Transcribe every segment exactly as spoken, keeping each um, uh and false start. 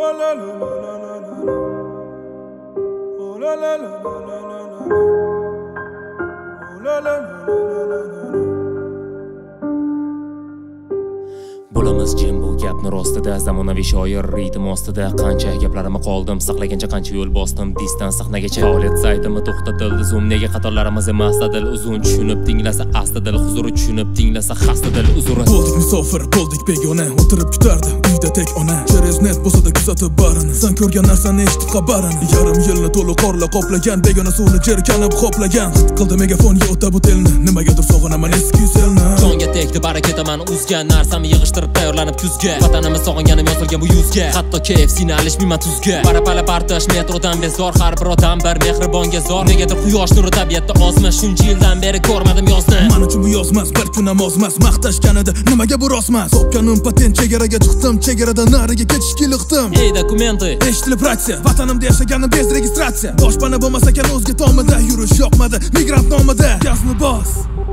Bo'lamiz jim bu gapni rostida, zamonaviy shoir ritm ostida. Qancha gaplarimni qoldim saqlagancha, qancha yo'l bosdim disdan sahnagacha. Faoliyat saytimi to'xtatildi, zoom nega qatorlarimiz emas dil uzun. Tushunib tinglasa asta dil huzuri, tushunib tinglasa xasta dil uzuri. Bo'ldik musofir, bo'ldik begona, o'tirib kutardi uyda tek ona. Chereznet bo'lsa-da kuzatib barini, san ko'rgan narsani eshitib xabarini. Yarim yilni to'liq qorla qoplagan, begona suvni jerkanib xoplagan. Hit qildi megafonga o'ta bu telni, nimagadir sog'inaman eski selni. Jonga tegdi baraketaman uzgan, narsamni yig'ishtirib tayyorlanib kuzga. Vatanimiz sog'inganim yozilgan bu yuzga, hatto K F C'ni alishmayman tuzga. Parapala partish metrodan bezor, har bir odam bir mehribonga zor. Negadir quyosh nuri tabiatda ozmi, shuncha yildan beri ko'rmadim yozni. Men uchun bu yozmas, bir kun ham ozmas, maqtashganida nimaga bu rostmas. Topganim patent, chegaraga chiqdim, chegaradan nariga ketishga liqdim. Ey dokumenti, eshitilib ratsiya, vatanimda yashaganim bez registratsiya. Boshpana bo'lmasa ekan o'zga tomida, yurish yoqmadi, migrant nomida. Gazni bos.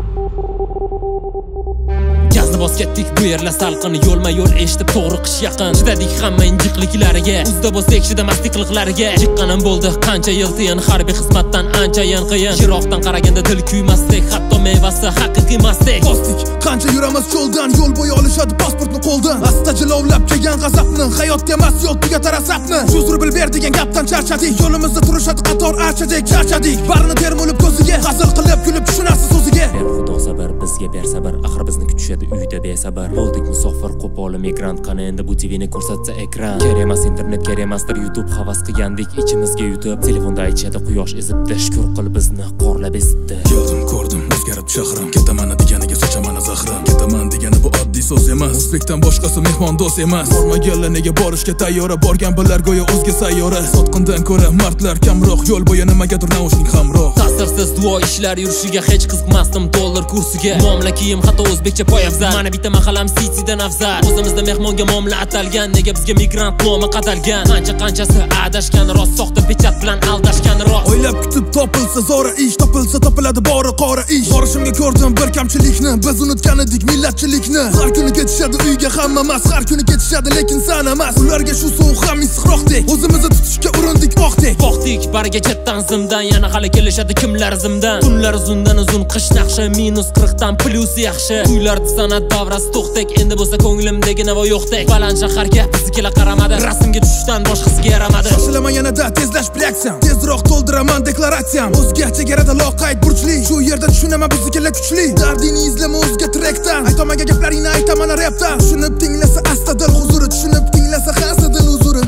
Gazni bos ketdik bu yerlar salqin, yo'lma yo'l eshitib to'g'ri qish yaqin. Chidadik hamma injiqliklariga, uzda bo'lsak chidamasliklariga. Chiqqanim bo'ldi qancha yil tiyin, harbiy xizmatdan anchayin qiyin. Yiroqdan qaraganda dil kuymasdik, hatto mevasi haqiqiy emasdik. Bosdik qancha yuramiz cho'ldan, yo'l bo'yi olishadi pasportni qo'ldan. Asta jilovlab kelgan g'azabni, hayotga emas yo'l tugatar asabni. Shuzur bil ber degan gapdan charchadik, yo'limizda turishadi qator archadik, charchadik. Barini termulib ko'ziga, hazil qilib kulib tushunasiz so'ziga. Ber xudo sabr, bizga ber sabr, axir bizni kutishadi uyda besabr. Bo'ldik musofir, qo'pol migrant, qani endi bu T V'ni ko'rsatsa ekran. Kerak emas internet, kerak emasdir YouTube, havas qilgandik ichimizga yutib. Telefonda aytishadi quyosh ezibdi, shukur qil bizni qorlab ezibdi. Keldim, ko'rdim, o'zgarib shahrim, ketaman deganiga sochaman zahrim. Ketaman degani bu oddiy so'z emas, o'zbekdan boshqasi mehmon do'st emas. Bormaganlar nega borishga tayyor, borgan bilar go'yo o'zga sayyora. Sotqindan ko'ra mardlar kamroq, yo'l bo'yi nimagadir naushnik hamroh. Ta'sirsiz duo ishlar yurishiga hech qiziqmasdim dollar kursiga. Muomala kiyim hatto o'zbekcha poyafzal, mana bitta mahalam Citydan afzal. O'zimizda mehmonga muomala atalgan, nega bizga migrant nomi qatalgan. Qancha qanchasi adashgan, rost soxta pechat bilan aldashgan rost. O'ylab kutib topilsa zora ish, topilsa topiladi bori qora ish. Borishimga ko'rdim bir kamchilikni, biz unutgan edik millatchilikni. Har kuni ketishadi uyga hamma emas, har kuni ketishadi lekin sana emas. Ularga shu sovuq ham issiqroqdek, o'zimizni tutishga urindik oqdek. Oqdik bariga chetdan zimdan, yana hali kelishadi kimlar zimdan. Kunlar uzundan uzun qish naqshi, minus qirq dan plus yaxshi. Uylarda san'at davrasi to'xtak, endi bo'lsa ko'nglimdagi navo yo'qdek. Baland shaharga bizga qaramadi, rasmga tushishdan boshqasiga yaramadi. Shoshilaman yanada tezlash reaksiyam, tezroq to'ldiraman deklaratsiyam. O'zga chegarada loqayd burchli, shu yerda tushunaman bizga kuchli. Dardingni izlama o'zga trekdan, aytamagan gaplaringni aytaman rapdan. Tushunib tinglasa asta dil huzuri, tushunib tinglasa xasta dil huzuri.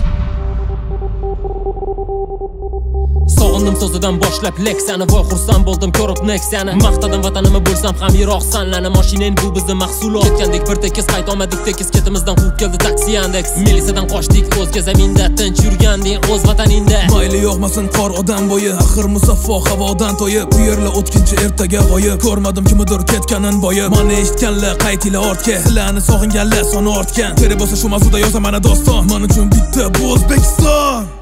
Sog'indim so'zidan boshlab leksiyani, voy xursand bo'ldim ko'rib Nexia'ni. Maqtadim vatanimni bo'lsam ham yiroq sanlani, mashinang bu bizning mahsulot. Ketgandik bir tekis, qaytolmadik tekis, ketimizdan quvib keldi taksi Yandex. Milisadan qochdik o'zga zaminda, tinch yurganding o'z vataningda. Mayli yog'masin qor odam bo'yi, axir musaffo havodan to'yib. Bu yerlar o'tkinchi ertaga g'oyib, ko'rmadim kimdir ketganin boyib. Mana eshitganlar qaytinglar ortga, sizlarni sog'inganlar soni ortgan. Kerak bo'lsa shu mavzuda yozaman doston, men uchun bitta bu O'zbekiston.